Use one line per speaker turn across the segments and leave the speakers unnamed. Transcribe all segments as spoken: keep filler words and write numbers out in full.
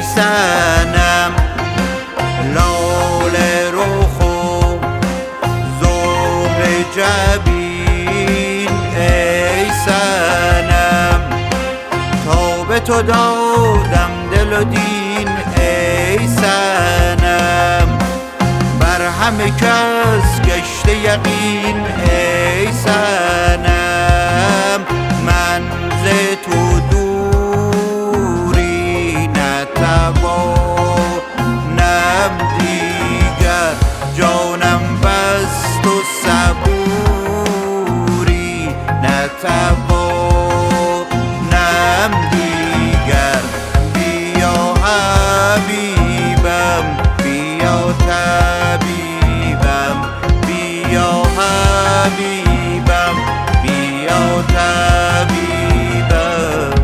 صنم، لاله رخ و زهر جبین ای صنم. تا به تو دادم دل و دین ای صنم، بر همه کس گشته یقین ای صنم. من ز تو دوری نتوانم دیگر، جانم بست و صبوری نتوانم دیگر. بیا حبیبم بیا طبیبم، بیا حبیبم بیا طبیبم.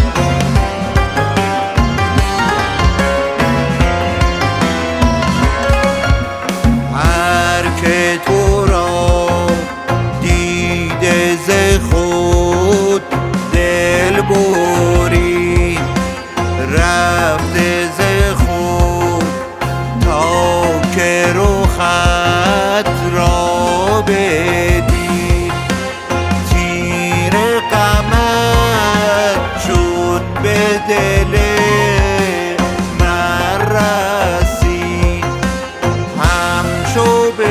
هر که تو را دیده ز خود دل بری، رفته ز خود تا که رخت را بدید. تیر غمت شد به دل من رسید، همچو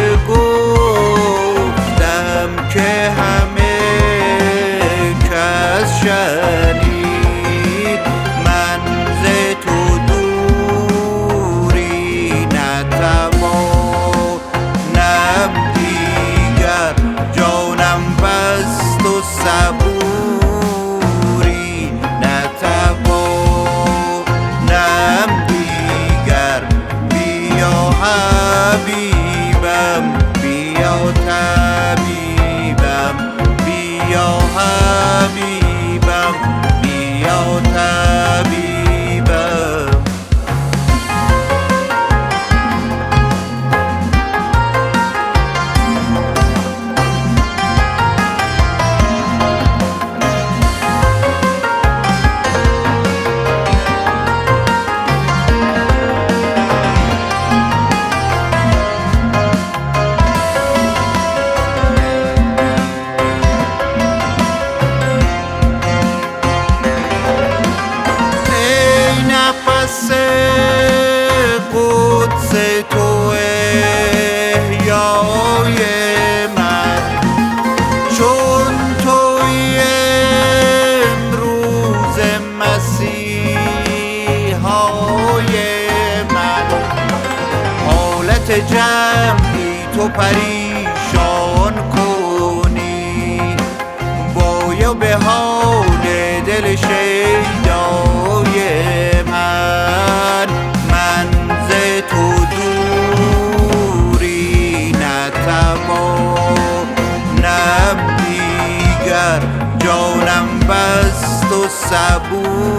بگفتم که همه کس شنید. من ز تو دوری نتوانم دیگر، جانم بست و صبوری نتوانم دیگر. بیا حبیبم بیا طبیبم، بیا حبیبم بیا طبیبم. نفس قدس تو احیای من، چون توی امروز مسیحای من. حالت جمعی تو پریشان کنی، بایا به حال دل شیدای من. من ز تو دوری نتوانم دیگر، جانم بست و صبور